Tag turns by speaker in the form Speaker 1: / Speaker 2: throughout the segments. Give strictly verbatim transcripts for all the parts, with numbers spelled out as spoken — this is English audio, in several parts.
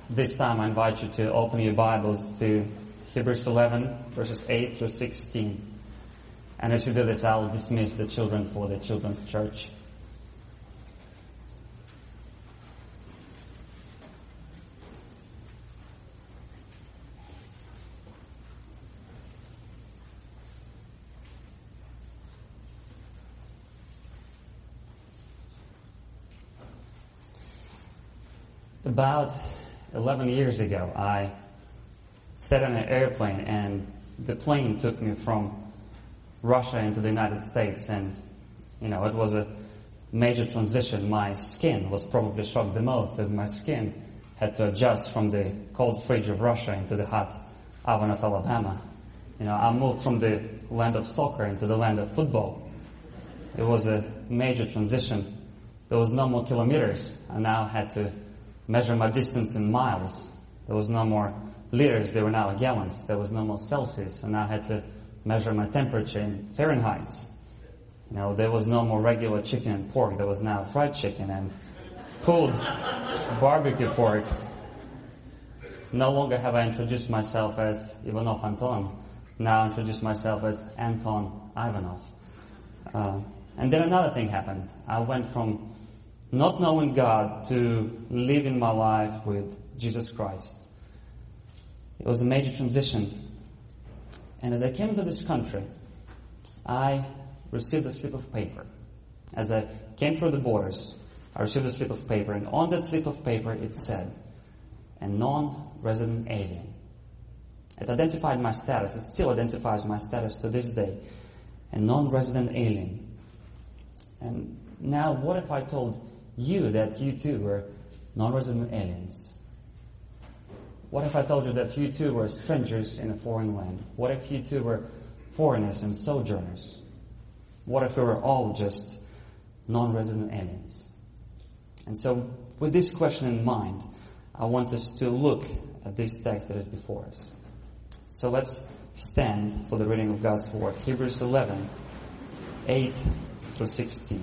Speaker 1: This time I invite you to open your Bibles to Hebrews eleven, verses eight through sixteen. And as you do this, I will dismiss the children for the children's church. About eleven years ago, I sat on an airplane and the plane took me from Russia into the United States, and, you know, it was a major transition. My skin was probably shocked the most, as my skin had to adjust from the cold fridge of Russia into the hot oven of Alabama. You know, I moved from the land of soccer into the land of football. It was a major transition. There was no more kilometers. I now had to measure my distance in miles. There was no more liters, they were now gallons. There was no more Celsius, and I had to measure my temperature in Fahrenheit. You know, there was no more regular chicken and pork. There was now fried chicken and pulled barbecue pork. No longer have I introduced myself as Ivanov Anton. Now I introduce myself as Anton Ivanov. Uh, and then another thing happened. I went from not knowing God to living my life with Jesus Christ. It was a major transition. And as I came to this country, I received a slip of paper. As I came through the borders, I received a slip of paper, and on that slip of paper it said, a non-resident alien. It identified my status. It still identifies my status to this day. A non-resident alien. And now what if I told you that you too were non-resident aliens? What if I told you that you too were strangers in a foreign land? What if you too were foreigners and sojourners? What if we were all just non-resident aliens? And so, with this question in mind, I want us to look at this text that is before us. So let's stand for the reading of God's Word. Hebrews eleven, eight through sixteen.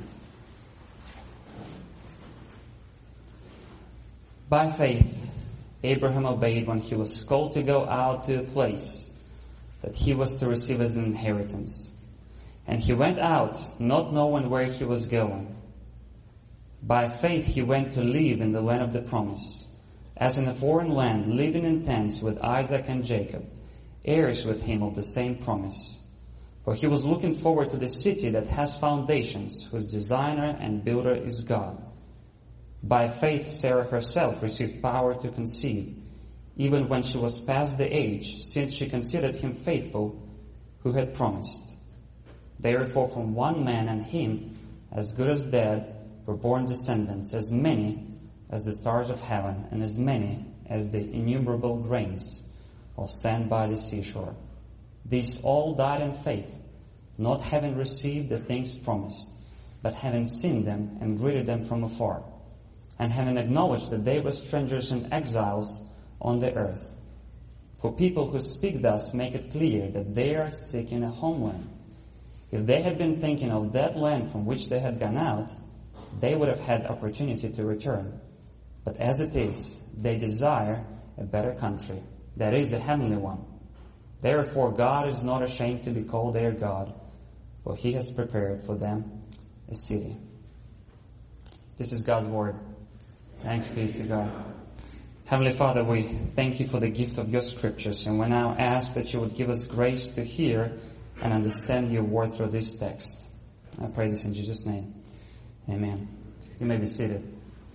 Speaker 1: By faith, Abraham obeyed when he was called to go out to a place that he was to receive as an inheritance. And he went out, not knowing where he was going. By faith he went to live in the land of the promise, as in a foreign land, living in tents with Isaac and Jacob, heirs with him of the same promise. For he was looking forward to the city that has foundations, whose designer and builder is God. By faith Sarah herself received power to conceive, even when she was past the age, since she considered him faithful who had promised. Therefore from one man, and him as good as dead, were born descendants, as many as the stars of heaven, and as many as the innumerable grains of sand by the seashore. These all died in faith, not having received the things promised, but having seen them and greeted them from afar, and having acknowledged that they were strangers and exiles on the earth. For people who speak thus make it clear that they are seeking a homeland. If they had been thinking of that land from which they had gone out, they would have had opportunity to return. But as it is, they desire a better country, that is, a heavenly one. Therefore God is not ashamed to be called their God, for he has prepared for them a city. This is God's Word. Thanks be to God. Heavenly Father, we thank you for the gift of your scriptures, and we now ask that you would give us grace to hear and understand your word through this text. I pray this in Jesus' name. Amen. You may be seated.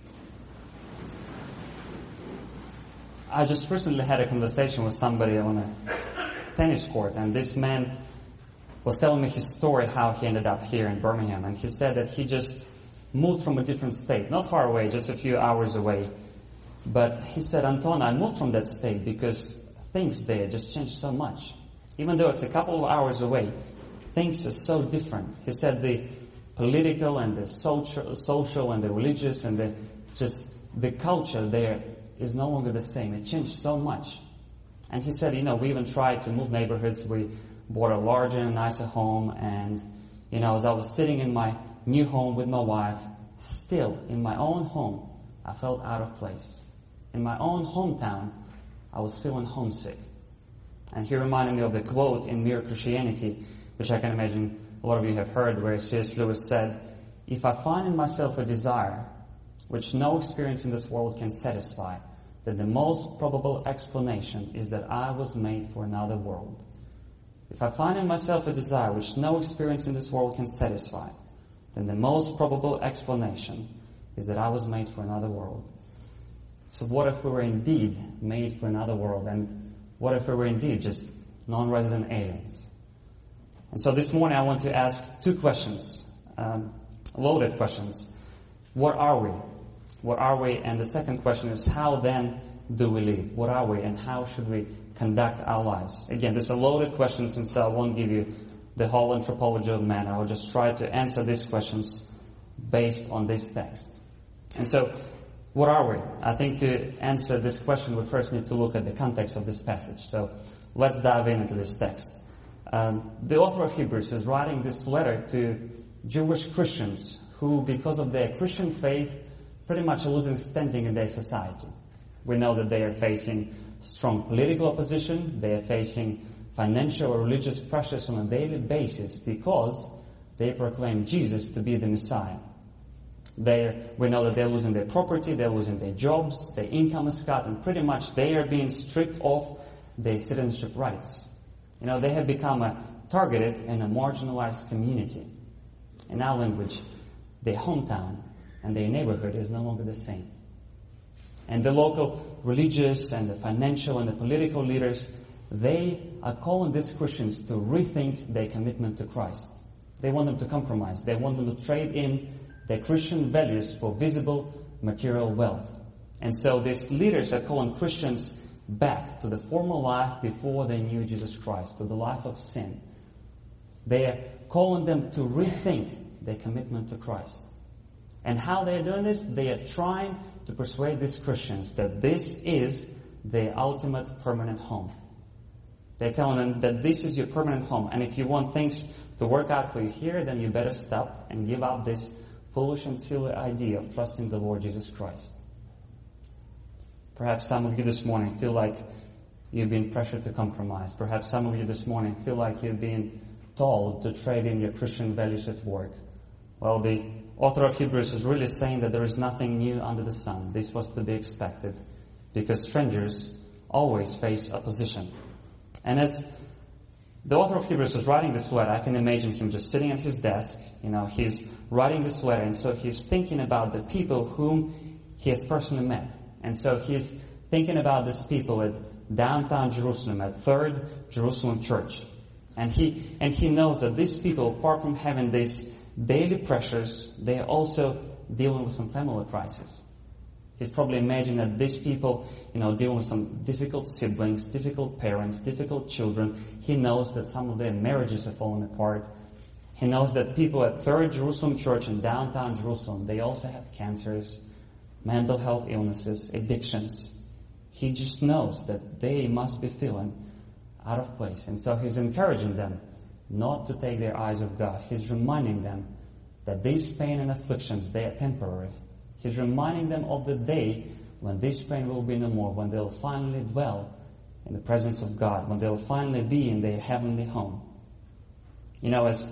Speaker 1: I just recently had a conversation with somebody on a tennis court, and this man was telling me his story, how he ended up here in Birmingham, and he said that he just moved from a different state, not far away, just a few hours away. But he said, Anton, I moved from that state because things there just changed so much. Even though it's a couple of hours away, things are so different. He said the political and the social, social and the religious and the just the culture there is no longer the same. It changed so much. And he said, you know, we even tried to move neighborhoods. We bought a larger and nicer home, and, you know, as I was sitting in my new home with my wife, still in my own home, I felt out of place. in my own hometown, I was feeling homesick. And he reminded me of the quote in Mere Christianity, which I can imagine a lot of you have heard, where C S Lewis said, "If I find in myself a desire which no experience in this world can satisfy, then the most probable explanation is that I was made for another world. If I find in myself a desire which no experience in this world can satisfy, then the most probable explanation is that I was made for another world." So what if we were indeed made for another world? And what if we were indeed just non-resident aliens? And so this morning I want to ask two questions, um, loaded questions. What are we? What are we? And the second question is, how then do we live? What are we and how should we conduct our lives? Again, these are loaded questions, and so I won't give you the whole anthropology of man. I will just try to answer these questions based on this text. And so, what are we? I think to answer this question, we first need to look at the context of this passage. So, let's dive in into this text. Um, the author of Hebrews is writing this letter to Jewish Christians who, because of their Christian faith, pretty much are losing standing in their society. We know that they are facing strong political opposition, they are facing financial or religious pressures on a daily basis because they proclaim Jesus to be the Messiah. They, we know that they're losing their property, they're losing their jobs, their income is cut, and pretty much they are being stripped of their citizenship rights. You know, they have become a targeted and a marginalized community. In our language, their hometown and their neighborhood is no longer the same. And the local religious and the financial and the political leaders, they are calling these Christians to rethink their commitment to Christ. They want them to compromise. They want them to trade in their Christian values for visible material wealth. And so these leaders are calling Christians back to the former life before they knew Jesus Christ, to the life of sin. They are calling them to rethink their commitment to Christ. And how they are doing this? They are trying to persuade these Christians that this is their ultimate permanent home. They're telling them that this is your permanent home. And if you want things to work out for you here, then you better stop and give up this foolish and silly idea of trusting the Lord Jesus Christ. Perhaps some of you this morning feel like you've been pressured to compromise. Perhaps some of you this morning feel like you've been told to trade in your Christian values at work. Well, the author of Hebrews is really saying that there is nothing new under the sun. This was to be expected because strangers always face opposition. And as the author of Hebrews was writing this letter, I can imagine him just sitting at his desk. You know, he's writing this letter, and so he's thinking about the people whom he has personally met. And so he's thinking about these people at downtown Jerusalem, at Third Jerusalem Church. And he and he knows that these people, apart from having these daily pressures, they are also dealing with some family crisis. He's probably imagining that these people, you know, dealing with some difficult siblings, difficult parents, difficult children. He knows that some of their marriages are falling apart. He knows that people at Third Jerusalem Church in downtown Jerusalem, they also have cancers, mental health illnesses, addictions. He just knows that they must be feeling out of place. And so he's encouraging them not to take their eyes off God. He's reminding them that these pain and afflictions, they are temporary. He's reminding them of the day when this pain will be no more, when they'll finally dwell in the presence of God, when they'll finally be in their heavenly home. You know, as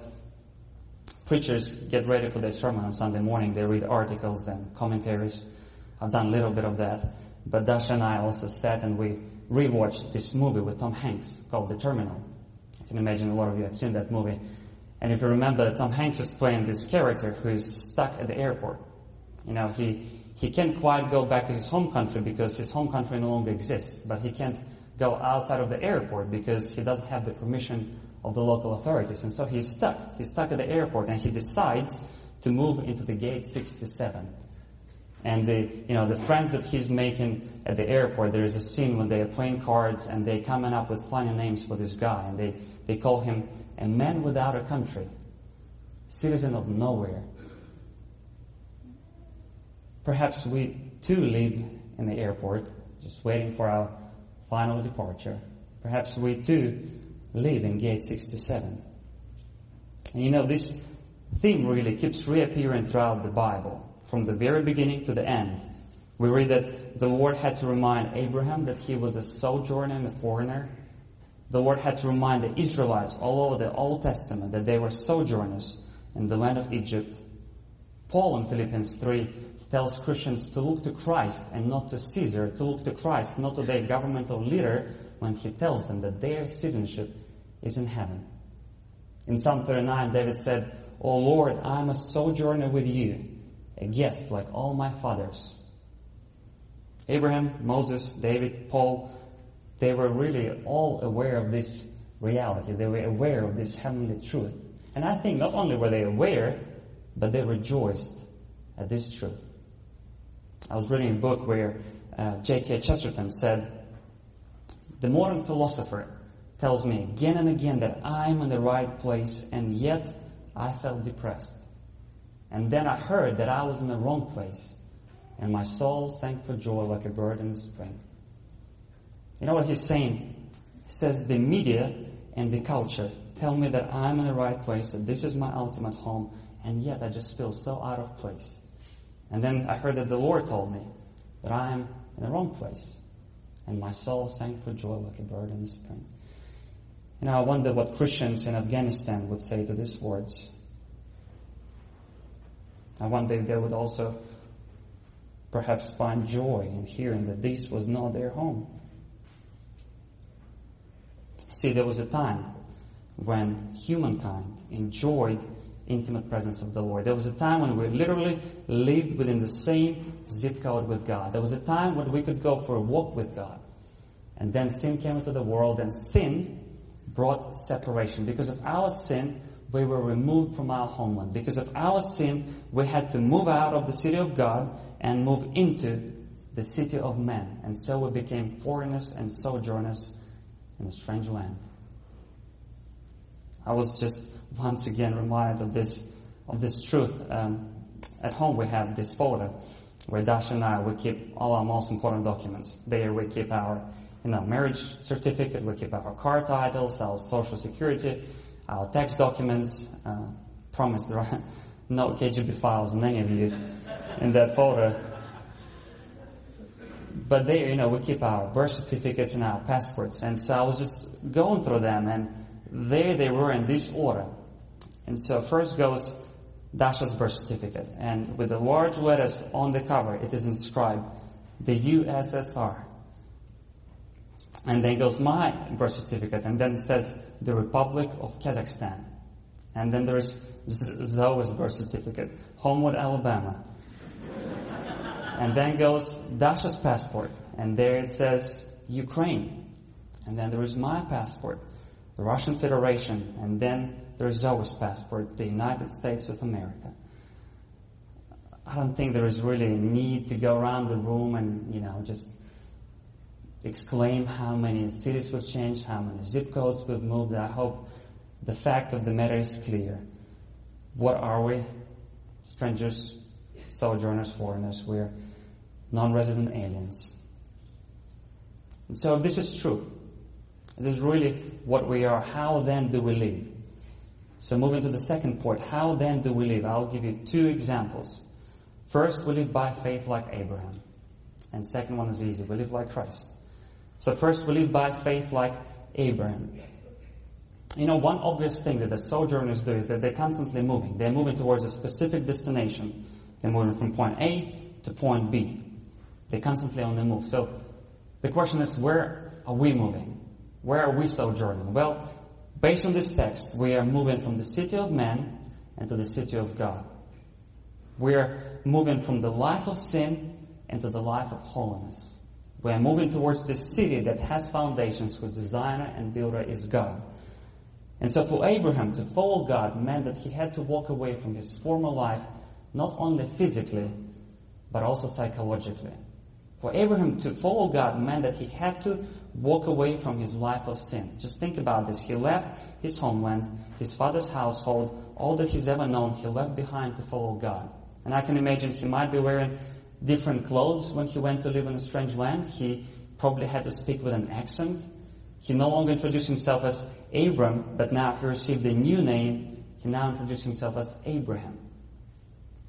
Speaker 1: preachers get ready for their sermon on Sunday morning, they read articles and commentaries. I've done a little bit of that. But Dasha and I also sat and we rewatched this movie with Tom Hanks called The Terminal. I can imagine a lot of you have seen that movie. And if you remember, Tom Hanks is playing this character who is stuck at the airport. You know, he, he can't quite go back to his home country because his home country no longer exists. But he can't go outside of the airport because he doesn't have the permission of the local authorities. And so he's stuck. He's stuck at the airport and he decides to move into the gate sixty-seven. And the, you know, the friends that he's making at the airport, there is a scene when they are playing cards and they're coming up with funny names for this guy. And they, they call him a man without a country, citizen of nowhere. Perhaps we too live in the airport, just waiting for our final departure. Perhaps we too live in gate sixty-seven. And you know, this theme really keeps reappearing throughout the Bible. From the very beginning to the end, We read that the Lord had to remind Abraham that he was a sojourner and a foreigner. The Lord had to remind the Israelites all over the Old Testament that they were sojourners in the land of Egypt. Paul in Philippians three tells Christians to look to Christ and not to Caesar, to look to Christ, not to their governmental leader, when he tells them that their citizenship is in heaven. In Psalm thirty-nine, David said, "O Lord, I am a sojourner with you, a guest like all my fathers." Abraham, Moses, David, Paul, they were really all aware of this reality. They were aware of this heavenly truth. And I think not only were they aware, but they rejoiced at this truth. I was reading a book where uh, J K Chesterton said, "The modern philosopher tells me again and again that I'm in the right place, and yet I felt depressed. And then I heard that I was in the wrong place, and my soul sang for joy like a bird in the spring." You know what he's saying? He says, the media and the culture tell me that I'm in the right place, that this is my ultimate home, and yet I just feel so out of place. And then I heard that the Lord told me that I am in the wrong place, and my soul sang for joy like a bird in the spring. You know, I wonder what Christians in Afghanistan would say to these words. I wonder if they would also perhaps find joy in hearing that this was not their home. See, there was a time when humankind enjoyed intimate presence of the Lord. There was a time when we literally lived within the same zip code with God. There was a time when we could go for a walk with God. And then sin came into the world, and sin brought separation. Because of our sin, we were removed from our homeland. Because of our sin, we had to move out of the city of God and move into the city of men. And so we became foreigners and sojourners in a strange land. I was just once again reminded of this of this truth. Um, at home we have this folder where Dasha and I, we keep all our most important documents. There we keep our you know, marriage certificate, we keep our car titles, our social security, our tax documents. Uh, promise there are no K G B files on any of you in that folder. But there, you know, we keep our birth certificates and our passports. And so I was just going through them, and there they were in this order. And so first goes Dasha's birth certificate. And with the large letters on the cover, it is inscribed, the U S S R. And then goes my birth certificate, and then it says the Republic of Kazakhstan. And then there's Zoe's birth certificate, Homewood, Alabama. And then goes Dasha's passport, and there it says Ukraine. And then there is my passport, the Russian Federation, and then there's Zoe's passport, the United States of America. I don't think there is really a need to go around the room and, you know, just exclaim how many cities we've changed, how many zip codes we've moved. I hope the fact of the matter is clear. What are we? Strangers, sojourners, foreigners. We're non-resident aliens. And so if this is true, this is really what we are, how then do we live? So moving to the second point, how then do we live? I'll give you two examples. First, we live by faith like Abraham. And second one is easy, we live like Christ. So first, we live by faith like Abraham. You know, one obvious thing that the sojourners do is that they're constantly moving. They're moving towards a specific destination. They're moving from point A to point B. They're constantly on the move. So the question is, where are we moving? Where are we sojourning? Well, based on this text, we are moving from the city of man into the city of God. We are moving from the life of sin into the life of holiness. We are moving towards this city that has foundations, whose designer and builder is God. And so for Abraham to follow God meant that he had to walk away from his former life, not only physically, but also psychologically. For Abraham to follow God meant that he had to walk away from his life of sin. Just think about this. He left his homeland, his father's household, all that he's ever known, he left behind to follow God. And I can imagine he might be wearing different clothes when he went to live in a strange land. He probably had to speak with an accent. He no longer introduced himself as Abram, but now he received a new name. He now introduced himself as Abraham.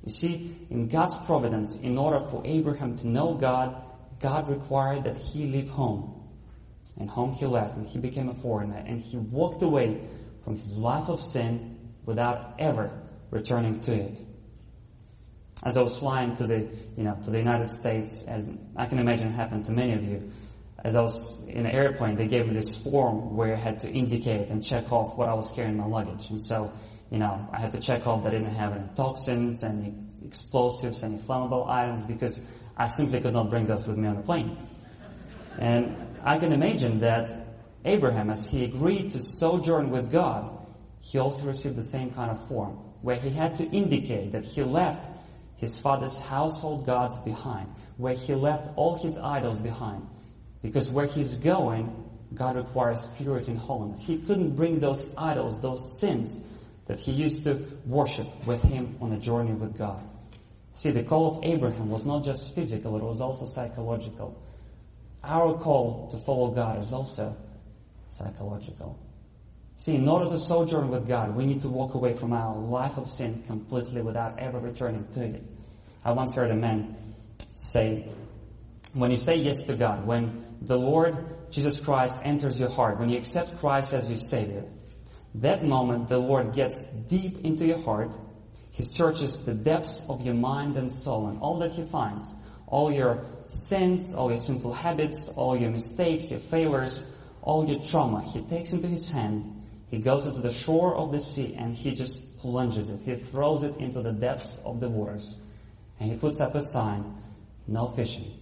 Speaker 1: You see, in God's providence, in order for Abraham to know God, God required that he leave home. And home he left, and he became a foreigner, and he walked away from his life of sin without ever returning to it. As I was flying to the, you know, to the United States, as I can imagine it happened to many of you, as I was in an airplane, they gave me this form where I had to indicate and check off what I was carrying in my luggage. And so, you know, I had to check off that I didn't have any toxins, any explosives, any flammable items, because I simply could not bring those with me on the plane. And I can imagine that Abraham, as he agreed to sojourn with God, he also received the same kind of form, where he had to indicate that he left his father's household gods behind, where he left all his idols behind. Because where he's going, God requires purity and holiness. He couldn't bring those idols, those sins that he used to worship with him on a journey with God. See, the call of Abraham was not just physical, it was also psychological. Our call to follow God is also psychological. See, in order to sojourn with God, we need to walk away from our life of sin completely without ever returning to it. I once heard a man say, when you say yes to God, when the Lord Jesus Christ enters your heart, when you accept Christ as your Savior, that moment the Lord gets deep into your heart. He searches the depths of your mind and soul, and all that He finds, all your sins, all your sinful habits, all your mistakes, your failures, all your trauma, He takes into His hand. He goes into the shore of the sea and He just plunges it. He throws it into the depths of the waters. And He puts up a sign, no fishing.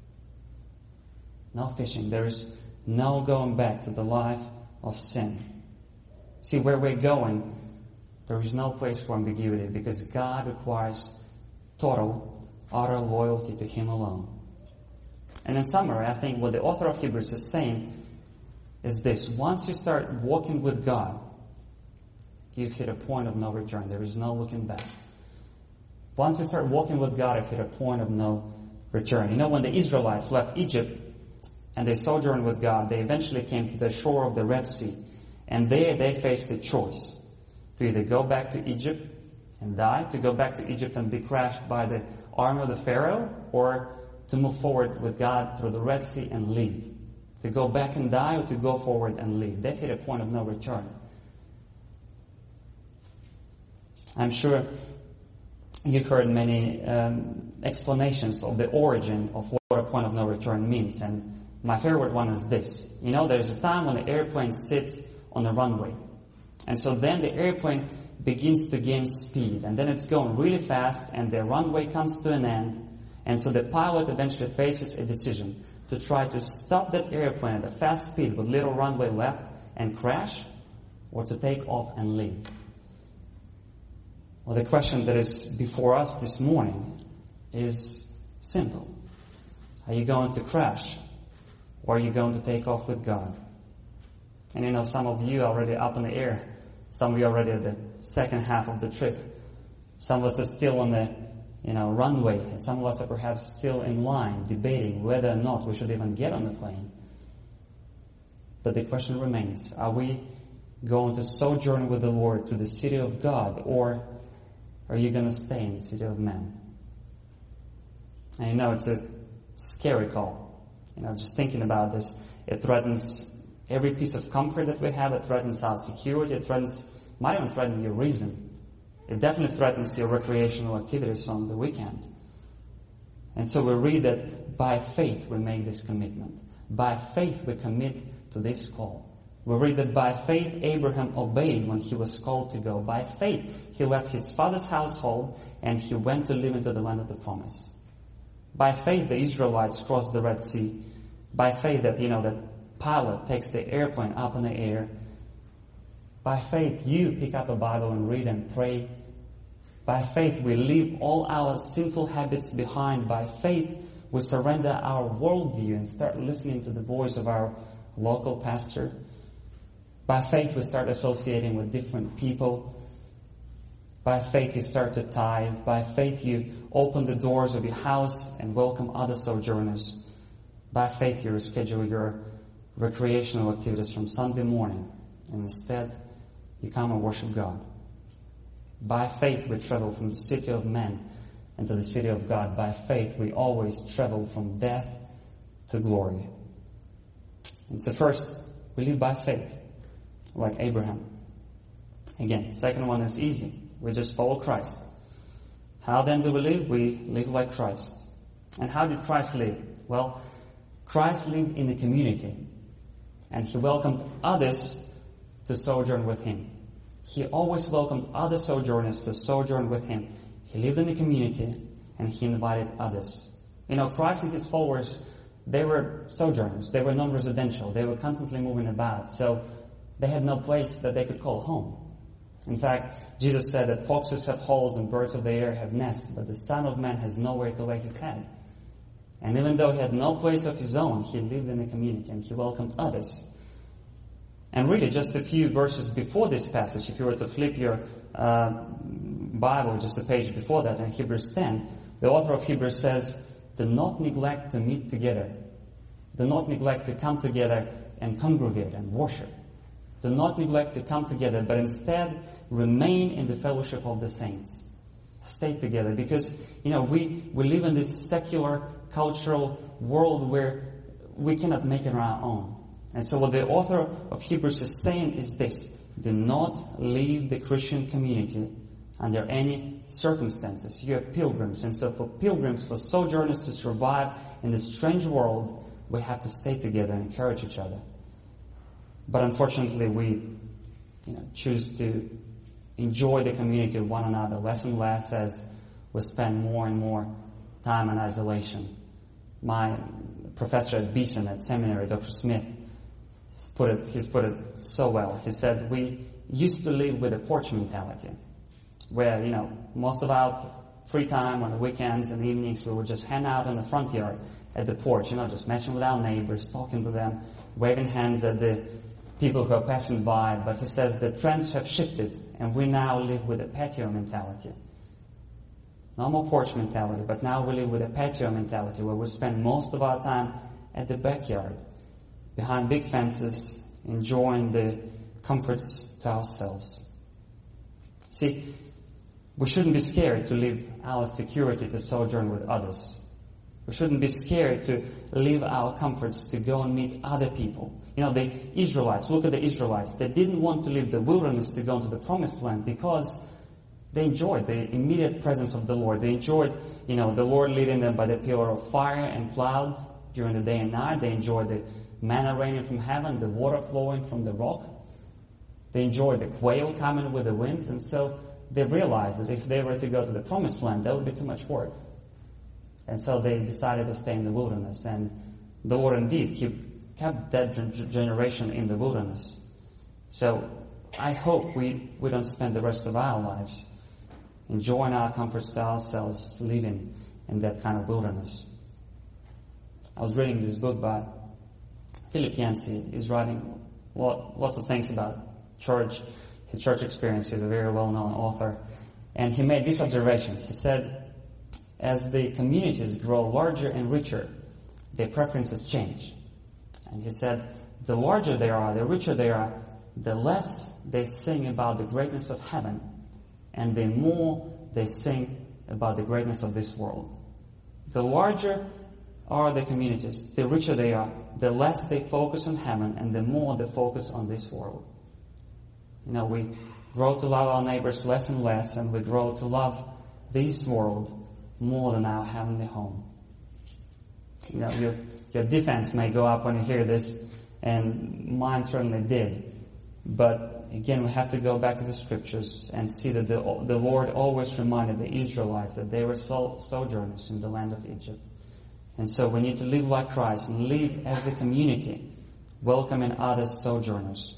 Speaker 1: No fishing. There is no going back to the life of sin. See, where we're going, there is no place for ambiguity, because God requires total, utter loyalty to Him alone. And in summary, I think what the author of Hebrews is saying is this: once you start walking with God, you've hit a point of no return. There is no looking back. Once you start walking with God, you've hit a point of no return. You know, when the Israelites left Egypt and they sojourned with God, they eventually came to the shore of the Red Sea. And there they faced a choice: to either go back to Egypt and die, to go back to Egypt and be crushed by the army of the Pharaoh, or to move forward with God through the Red Sea and leave. To go back and die, or to go forward and leave. They've hit a point of no return. I'm sure you've heard many um, explanations of the origin of what a point of no return means. And my favorite one is this. You know, there's a time when the airplane sits on the runway. And so then the airplane begins to gain speed. And then it's going really fast and the runway comes to an end. And so the pilot eventually faces a decision to try to stop that airplane at a fast speed with little runway left and crash, or to take off and leave. Well, the question that is before us this morning is simple. Are you going to crash, or are you going to take off with God? And you know, some of you are already up in the air. Some of you are already at the second half of the trip. Some of us are still on the, you know, runway. And some of us are perhaps still in line, debating whether or not we should even get on the plane. But the question remains, are we going to sojourn with the Lord to the city of God, or are you going to stay in the city of man? And you know, it's a scary call. You know, just thinking about this, it threatens every piece of comfort that we have. It threatens our security. It threatens, might even threaten your reason. It definitely threatens your recreational activities on the weekend. And so we read that by faith we make this commitment. By faith we commit to this call. We read that by faith Abraham obeyed when he was called to go. By faith he left his father's household and he went to live into the land of the promise. By faith the Israelites crossed the Red Sea. By faith that, you know, that pilot takes the airplane up in the air. By faith you pick up a Bible and read and pray. By faith we leave all our sinful habits behind. By faith we surrender our worldview and start listening to the voice of our local pastor. By faith we start associating with different people. By faith you start to tithe. By faith you open the doors of your house and welcome other sojourners. By faith you reschedule your recreational activities from Sunday morning, and instead you come and worship God. By faith we travel from the city of men into the city of God. By faith we always travel from death to glory. And so first, we live by faith, like Abraham. Again, second one is easy. We just follow Christ. How then do we live? We live like Christ. And how did Christ live? Well, Christ lived in the community, and he welcomed others to sojourn with him. He always welcomed other sojourners to sojourn with him. He lived in the community, and he invited others. You know, Christ and his followers, they were sojourners. They were non-residential. They were constantly moving about. So they had no place that they could call home. In fact, Jesus said that foxes have holes and birds of the air have nests, but the Son of Man has nowhere to lay his head. And even though he had no place of his own, he lived in the community and he welcomed others. And really, just a few verses before this passage, if you were to flip your uh, Bible just a page before that, in Hebrews ten, the author of Hebrews says, do not neglect to meet together. Do not neglect to come together and congregate and worship. Do not neglect to come together, but instead remain in the fellowship of the saints. Stay together, because, you know, we, we live in this secular, cultural world where we cannot make it on our own. And so what the author of Hebrews is saying is this: do not leave the Christian community under any circumstances. You are pilgrims, and so for pilgrims, for sojourners to survive in this strange world, we have to stay together and encourage each other. But unfortunately, we you know, choose to enjoy the community of one another less and less as we spend more and more time in isolation. My professor at Beeson at seminary, Doctor Smith, he's put it, he's put it so well. He said, we used to live with a porch mentality, where, you know, most of our free time on the weekends and evenings, we would just hang out in the front yard at the porch, you know, just messing with our neighbors, talking to them, waving hands at the people who are passing by. But he says the trends have shifted, and we now live with a patio mentality. No more porch mentality, but now we live with a patio mentality, where we spend most of our time at the backyard, behind big fences, enjoying the comforts to ourselves. See, we shouldn't be scared to leave our security to sojourn with others. We shouldn't be scared to leave our comforts to go and meet other people. You know, the Israelites, look at the Israelites. They didn't want to leave the wilderness to go into the promised land because they enjoyed the immediate presence of the Lord. They enjoyed, you know, the Lord leading them by the pillar of fire and cloud during the day and night. They enjoyed the manna raining from heaven, the water flowing from the rock. They enjoyed the quail coming with the winds. And so they realized that if they were to go to the promised land, that would be too much work. And so they decided to stay in the wilderness. And the Lord indeed keep, kept that g- generation in the wilderness. So I hope we, we don't spend the rest of our lives enjoying our comforts to ourselves, living in that kind of wilderness. I was reading this book by Philip Yancey. He's writing lot, lots of things about church, his church experience. He's a very well-known author. And he made this observation. He said, as the communities grow larger and richer, their preferences change. And he said, the larger they are, the richer they are, the less they sing about the greatness of heaven, and the more they sing about the greatness of this world. The larger are the communities, the richer they are, the less they focus on heaven, and the more they focus on this world. You know, we grow to love our neighbors less and less, and we grow to love this world more than our heavenly home. You know, your, your defense may go up when you hear this, and mine certainly did. But again, we have to go back to the scriptures and see that the, the Lord always reminded the Israelites that they were so, sojourners in the land of Egypt. And so we need to live like Christ and live as a community, welcoming other sojourners.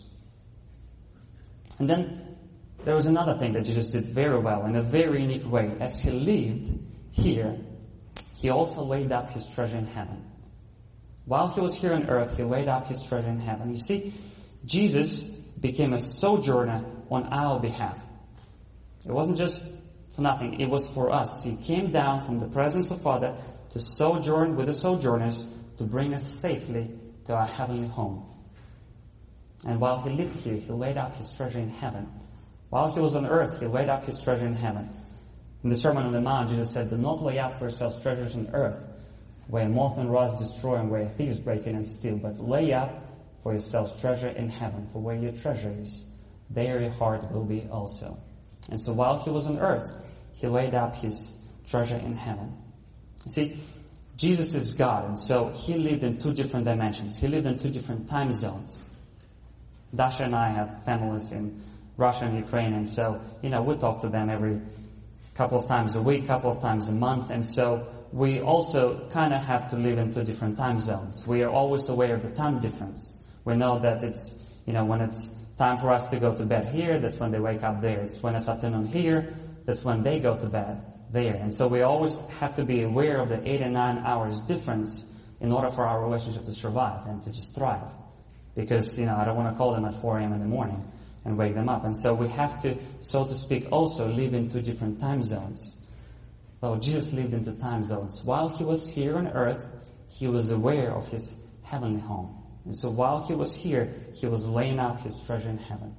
Speaker 1: And then there was another thing that Jesus did very well, in a very unique way. As he lived here, he also laid up his treasure in heaven. While he was here on earth, he laid up his treasure in heaven. You see, Jesus became a sojourner on our behalf. It wasn't just for nothing, it was for us. He came down from the presence of Father to sojourn with the sojourners, to bring us safely to our heavenly home. And while he lived here, he laid up his treasure in heaven. While he was on earth, he laid up his treasure in heaven. In the Sermon on the Mount, Jesus said, "Do not lay up for yourselves treasures on earth, where moth and rust destroy and where thieves break in and steal, but lay up for yourselves treasure in heaven, for where your treasure is, there your heart will be also." And so while he was on earth, he laid up his treasure in heaven. You see, Jesus is God, and so he lived in two different dimensions. He lived in two different time zones. Dasha and I have families in Russia and Ukraine, and so, you know, we talk to them every couple of times a week, couple of times a month, and so we also kind of have to live in two different time zones. We are always aware of the time difference. We know that it's, you know, when it's time for us to go to bed here, that's when they wake up there. It's when it's afternoon here, that's when they go to bed there. And so we always have to be aware of the eight and nine hours difference in order for our relationship to survive and to just thrive. Because, you know, I don't want to call them at four a.m. in the morning and wake them up. And so we have to, so to speak, also live in two different time zones. Well, Jesus lived in two time zones. While he was here on earth, he was aware of his heavenly home. And so while he was here, he was laying up his treasure in heaven.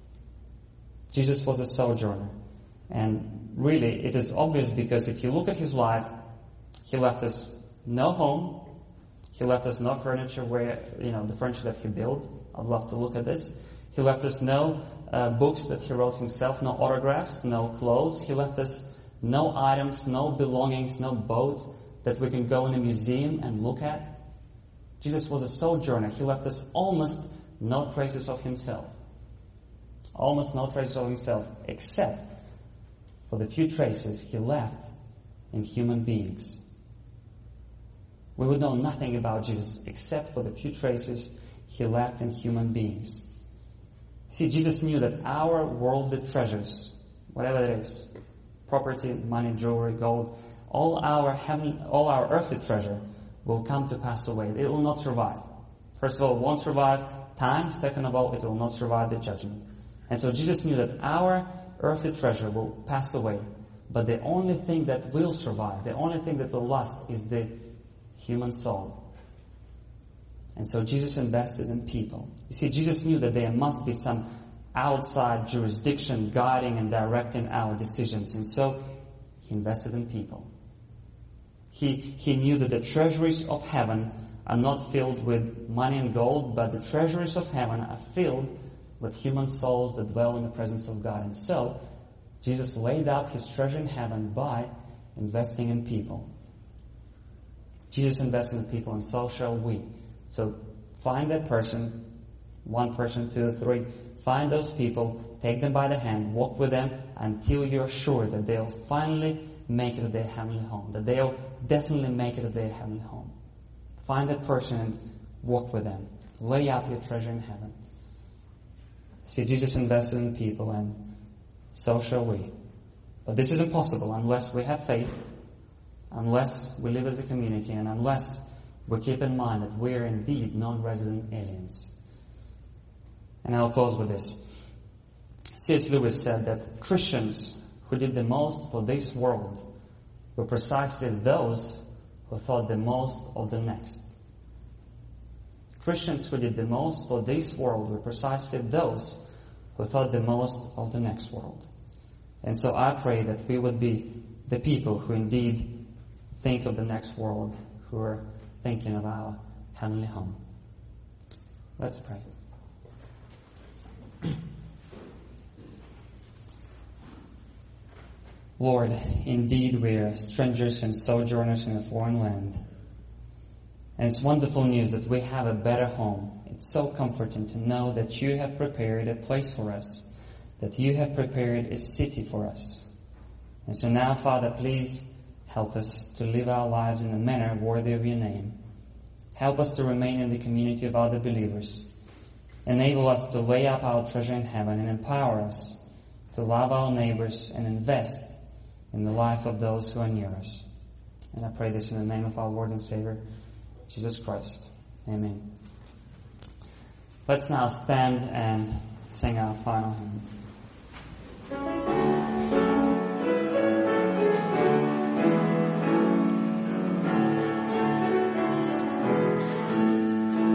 Speaker 1: Jesus was a sojourner. And really, it is obvious because if you look at his life, he left us no home. He left us no furniture where, you know, the furniture that he built. I'd love to look at this. He left us no uh, books that he wrote himself, no autographs, no clothes. He left us no items, no belongings, no boat that we can go in a museum and look at. Jesus was a sojourner. He left us almost no traces of himself. Almost no traces of himself, except for the few traces he left in human beings. We would know nothing about Jesus except for the few traces he left in human beings. See, Jesus knew that our worldly treasures, whatever it is, property, money, jewelry, gold, all our heaven, all our earthly treasure will come to pass away. It will not survive. First of all, it won't survive time. Second of all, it will not survive the judgment. And so Jesus knew that our earthly treasure will pass away. But the only thing that will survive, the only thing that will last is the human soul. And so Jesus invested in people. You see, Jesus knew that there must be some outside jurisdiction guiding and directing our decisions. And so he invested in people. He, he knew that the treasuries of heaven are not filled with money and gold, but the treasuries of heaven are filled with human souls that dwell in the presence of God. And so Jesus laid up his treasure in heaven by investing in people. Jesus invested in people, and so shall we. So find that person, one person, two, three. Find those people, take them by the hand, walk with them until you're sure that they'll finally make it to their heavenly home, that they'll definitely make it to their heavenly home. Find that person and walk with them. Lay up your treasure in heaven. See, Jesus invested in people, and so shall we. But this is impossible unless we have faith, unless we live as a community, and unless we keep in mind that we are indeed non-resident aliens. And I'll close with this. C S Lewis said that Christians who did the most for this world were precisely those who thought the most of the next. Christians who did the most for this world were precisely those who thought the most of the next world. And so I pray that we would be the people who indeed think of the next world, who are thinking of our heavenly home. Let's pray. Lord, indeed we are strangers and sojourners in a foreign land. And it's wonderful news that we have a better home. It's so comforting to know that you have prepared a place for us, that you have prepared a city for us. And so now, Father, please help us to live our lives in a manner worthy of your name. Help us to remain in the community of other believers. Enable us to lay up our treasure in heaven, and empower us to love our neighbors and invest in the life of those who are near us. And I pray this in the name of our Lord and Savior, Jesus Christ. Amen. Let's now stand and sing our final hymn.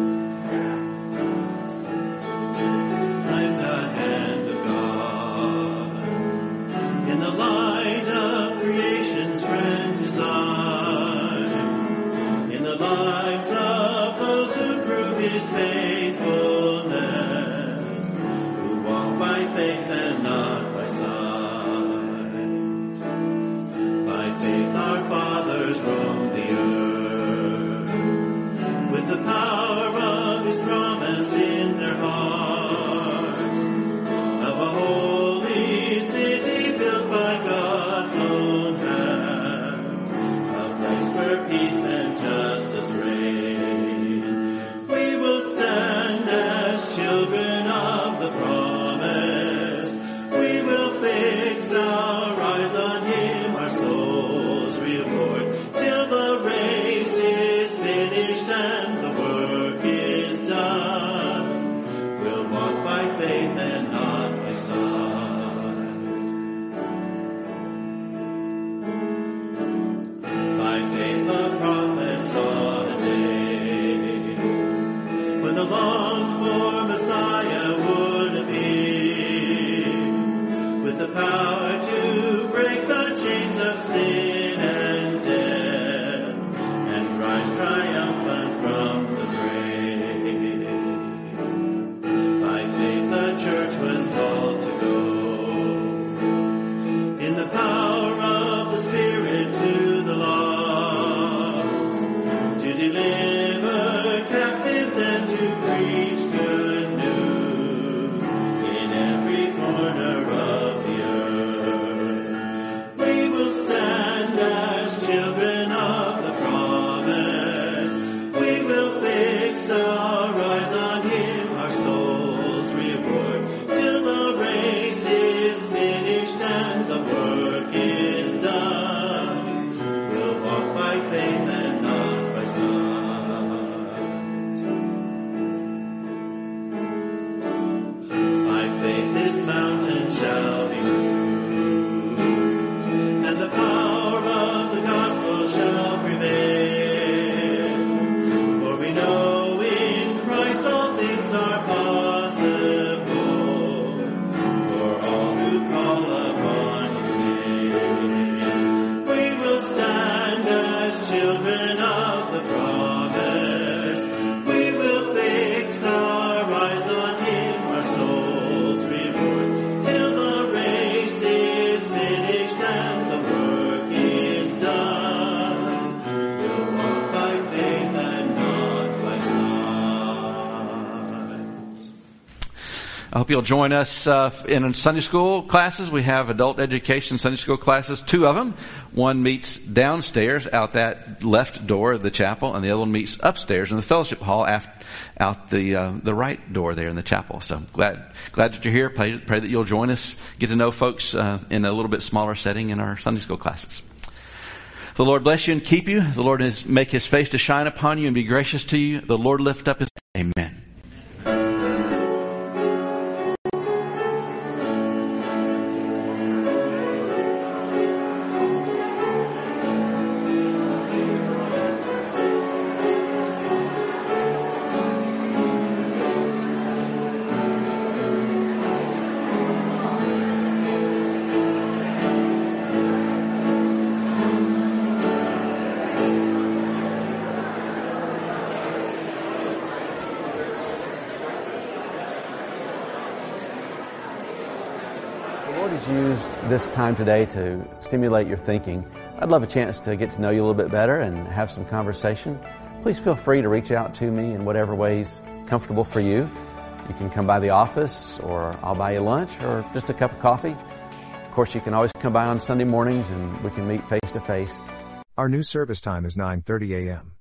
Speaker 2: I'm the hand of God. the lives of those who prove his faithfulness, who walk by faith and not by sight. By faith our fathers roamed the earth, with the power of his promise in their hearts, of a holy city built by God's own hand, a place where peace and justice reign. We will stand as children of the promise. We will fix our eyes on him, our soul's reward, till the race is finished and the work is done. We'll walk by faith and not by sight. By faith the prophets saw a day when the longed-for Messiah would appear, with the power to break the chains of sin and death, and rise triumphant from the grave. By faith the church was called to go in the power of the Spirit to the lost, to deliver captives and to preach good news in every corner of the earth. We will stand as children of the promise. We will fix our eyes on him, our soul's reward, till the race is finished and the work is done. We'll walk by faith and not by sight. By faith this mountain shall be moved, and the power of the gospel shall prevail. For we know in Christ all things are possible, for all who call upon his name. We will stand as children of the promise. We will fix our eyes on him, our soul's reward, till the race is finished and the work is done. We'll walk by faith and not by sight.
Speaker 3: I hope you'll join us uh, in Sunday school classes. We have adult education Sunday school classes, two of them. One meets downstairs out that left door of the chapel, and the other one meets upstairs in the fellowship hall after, out the uh, the right door there in the chapel. So glad glad that you're here. Pray, pray that you'll join us, get to know folks uh, in a little bit smaller setting in our Sunday school classes. The Lord bless you and keep you. The Lord is, make his face to shine upon you and be gracious to you. The Lord lift up his... Amen.
Speaker 4: Use this time today to stimulate your thinking. I'd love a chance to get to know you a little bit better and have some conversation. Please feel free to reach out to me in whatever ways comfortable for you. You can come by the office, or I'll buy you lunch, or just a cup of coffee. Of course, you can always come by on Sunday mornings and we can meet face to face.
Speaker 5: Our new service time is nine thirty a.m.